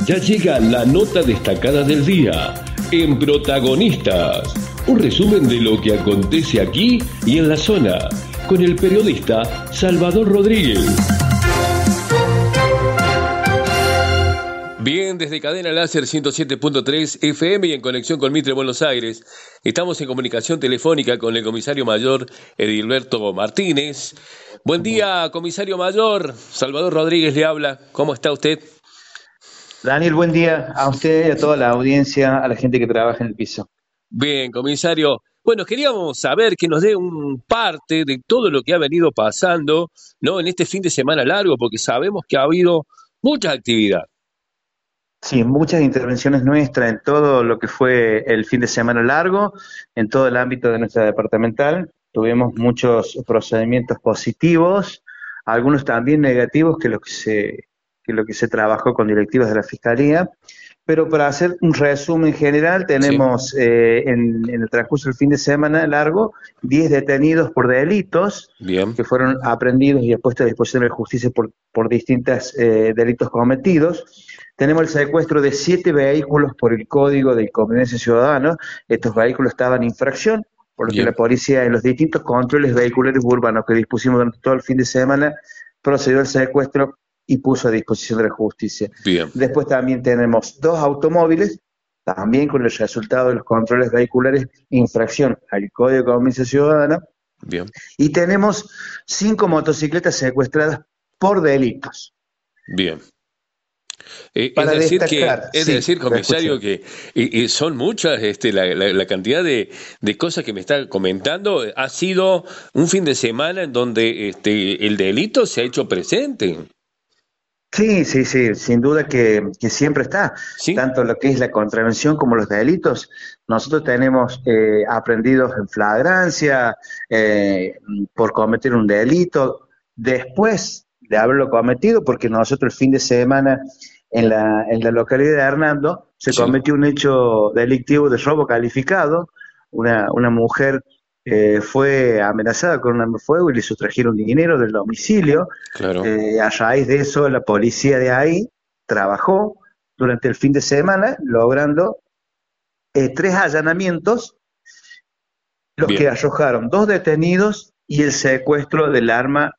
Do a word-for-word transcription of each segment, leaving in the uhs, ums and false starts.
Ya llega la nota destacada del día en Protagonistas. Un resumen de lo que acontece aquí y en la zona, con el periodista Salvador Rodríguez. Bien, desde Cadena Láser ciento siete punto tres F M y en conexión con Mitre Buenos Aires, estamos en comunicación telefónica con el comisario mayor Edilberto Martínez. Buen día, comisario mayor. Salvador Rodríguez le habla. ¿Cómo está usted? Daniel, buen día a usted y a toda la audiencia, a la gente que trabaja en el piso. Bien, comisario. Bueno, queríamos saber que nos dé un parte de todo lo que ha venido pasando, ¿no? En este fin de semana largo, porque sabemos que ha habido mucha actividad. Sí, muchas intervenciones nuestras en todo lo que fue el fin de semana largo, en todo el ámbito de nuestra departamental. Tuvimos muchos procedimientos positivos, algunos también negativos que lo que se, que lo que se trabajó con directivos de la Fiscalía. Pero para hacer un resumen general, tenemos sí. eh, en, en el transcurso del fin de semana largo diez detenidos por delitos. Bien. Que fueron aprehendidos y puestos a disposición de la justicia por, por distintos eh, delitos cometidos. Tenemos el secuestro de siete vehículos por el Código de Convivencia Ciudadana. Estos vehículos estaban en infracción, por lo Bien. que la policía en los distintos controles vehiculares urbanos que dispusimos durante todo el fin de semana procedió al secuestro y puso a disposición de la justicia. Bien. Después también tenemos dos automóviles, también con el resultado de los controles vehiculares, infracción al Código de Convivencia Ciudadana. Bien. Y tenemos cinco motocicletas secuestradas por delitos. Bien. Eh, es decir, destacar, que, es sí, decir, comisario, que y, y son muchas este, la, la, la cantidad de, de cosas que me está comentando. Ha sido un fin de semana en donde este, el delito se ha hecho presente. Sí, sí, sí, sin duda que, que siempre está, ¿Sí? tanto lo que es la contravención como los delitos. Nosotros tenemos eh, aprendidos en flagrancia eh, por cometer un delito, después de haberlo cometido, porque nosotros el fin de semana en la, en la localidad de Hernando se sí. cometió un hecho delictivo de robo calificado, una, una mujer Eh, fue amenazada con un arma de fuego y le sustrajeron dinero del domicilio. Claro. Eh, a raíz de eso, la policía de ahí trabajó durante el fin de semana, logrando eh, tres allanamientos, los Bien. que arrojaron dos detenidos y el secuestro del arma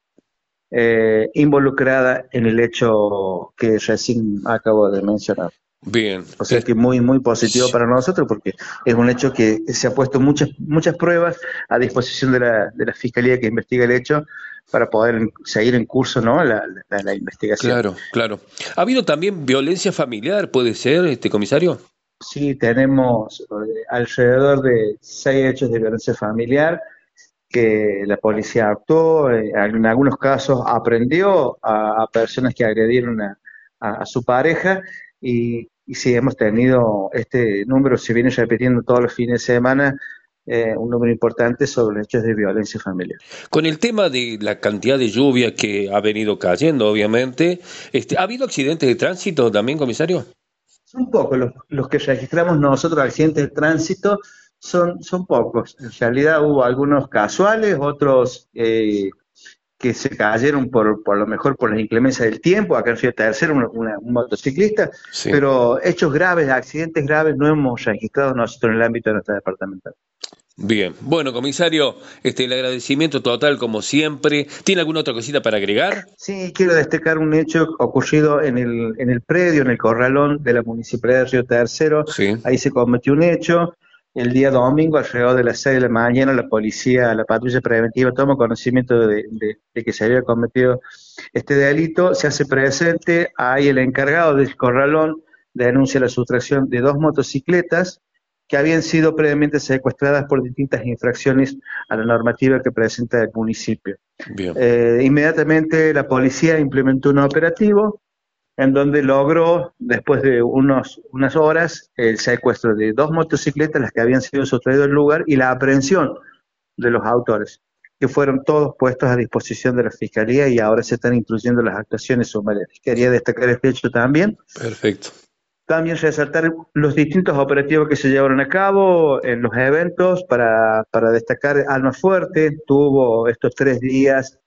eh, involucrada en el hecho que recién acabo de mencionar. Bien. O sea que muy, muy positivo para nosotros porque es un hecho que se ha puesto muchas, muchas pruebas a disposición de la, de la Fiscalía que investiga el hecho para poder seguir en curso, ¿no? la, la, la investigación. Claro, claro. ¿Ha habido también violencia familiar, puede ser, este comisario? Sí, tenemos eh, alrededor de seis hechos de violencia familiar que la policía actuó, eh, en algunos casos aprendió a, a personas que agredieron a, a, a su pareja y Y sí, hemos tenido este número, se viene repitiendo todos los fines de semana, eh, un número importante sobre hechos de violencia familiar. Con el tema de la cantidad de lluvia que ha venido cayendo, obviamente, este, ¿ha habido accidentes de tránsito también, comisario? Son pocos los, los que registramos nosotros, accidentes de tránsito, son, son pocos. En realidad hubo algunos casuales, otros eh, que se cayeron por, por lo mejor por la inclemencia del tiempo, acá en Ciudad Tercera, una, una, un motociclista, sí. pero hechos graves, accidentes graves no hemos registrado nosotros en el ámbito de nuestra departamental. Bien, bueno, comisario, este, el agradecimiento total como siempre. ¿Tiene alguna otra cosita para agregar? Sí, quiero destacar un hecho ocurrido en el, en el predio, en el corralón de la Municipalidad de Río Tercero. Sí. Ahí se cometió un hecho. El día domingo, alrededor de las seis de la mañana, la policía, la patrulla preventiva, toma conocimiento de, de, de que se había cometido este delito, se hace presente, ahí el encargado del corralón denuncia la sustracción de dos motocicletas que habían sido previamente secuestradas por distintas infracciones a la normativa que presenta el municipio. Bien. Eh, inmediatamente la policía implementó un operativo en donde logró, después de unos, unas horas, el secuestro de dos motocicletas, las que habían sido sustraídas del lugar, y la aprehensión de los autores, que fueron todos puestos a disposición de la Fiscalía y ahora se están instruyendo las actuaciones sumarias. Quería destacar este hecho también. Perfecto. También resaltar los distintos operativos que se llevaron a cabo en los eventos para, para destacar Alma Fuerte. Tuvo estos tres días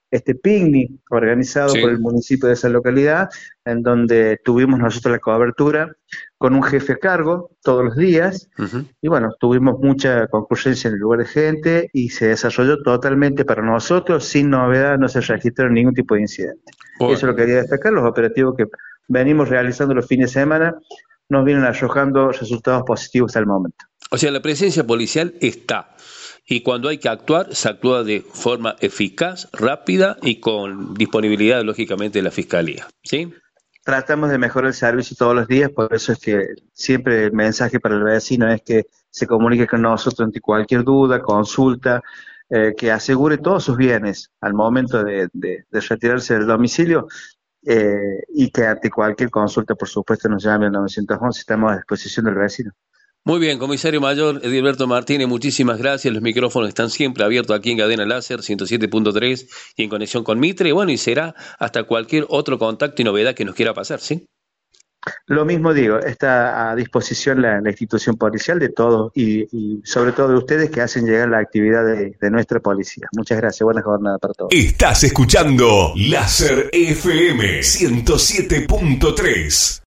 este picnic organizado sí. por el municipio de esa localidad, en donde tuvimos nosotros la cobertura con un jefe a cargo todos los días, uh-huh. y bueno, tuvimos mucha concurrencia en el lugar de gente y se desarrolló totalmente para nosotros, sin novedad, no se registraron ningún tipo de incidente. Bueno. Eso lo quería destacar, los operativos que venimos realizando los fines de semana nos vienen arrojando resultados positivos hasta el momento. O sea, la presencia policial está. Y cuando hay que actuar, se actúa de forma eficaz, rápida y con disponibilidad, lógicamente, de la Fiscalía, ¿sí? Tratamos de mejorar el servicio todos los días, por eso es que siempre el mensaje para el vecino es que se comunique con nosotros ante cualquier duda, consulta, eh, que asegure todos sus bienes al momento de, de, de retirarse del domicilio, eh, y que ante cualquier consulta, por supuesto, nos llame al nueve once, estamos a disposición del vecino. Muy bien, comisario mayor Edilberto Martínez, muchísimas gracias. Los micrófonos están siempre abiertos aquí en Cadena Láser ciento siete punto tres y en conexión con Mitre. Bueno, y será hasta cualquier otro contacto y novedad que nos quiera pasar, ¿sí? Lo mismo digo, está a disposición la, la institución policial de todos y, y sobre todo de ustedes que hacen llegar la actividad de, de nuestra policía. Muchas gracias, buena jornada para todos. Estás escuchando Láser F M ciento siete punto tres.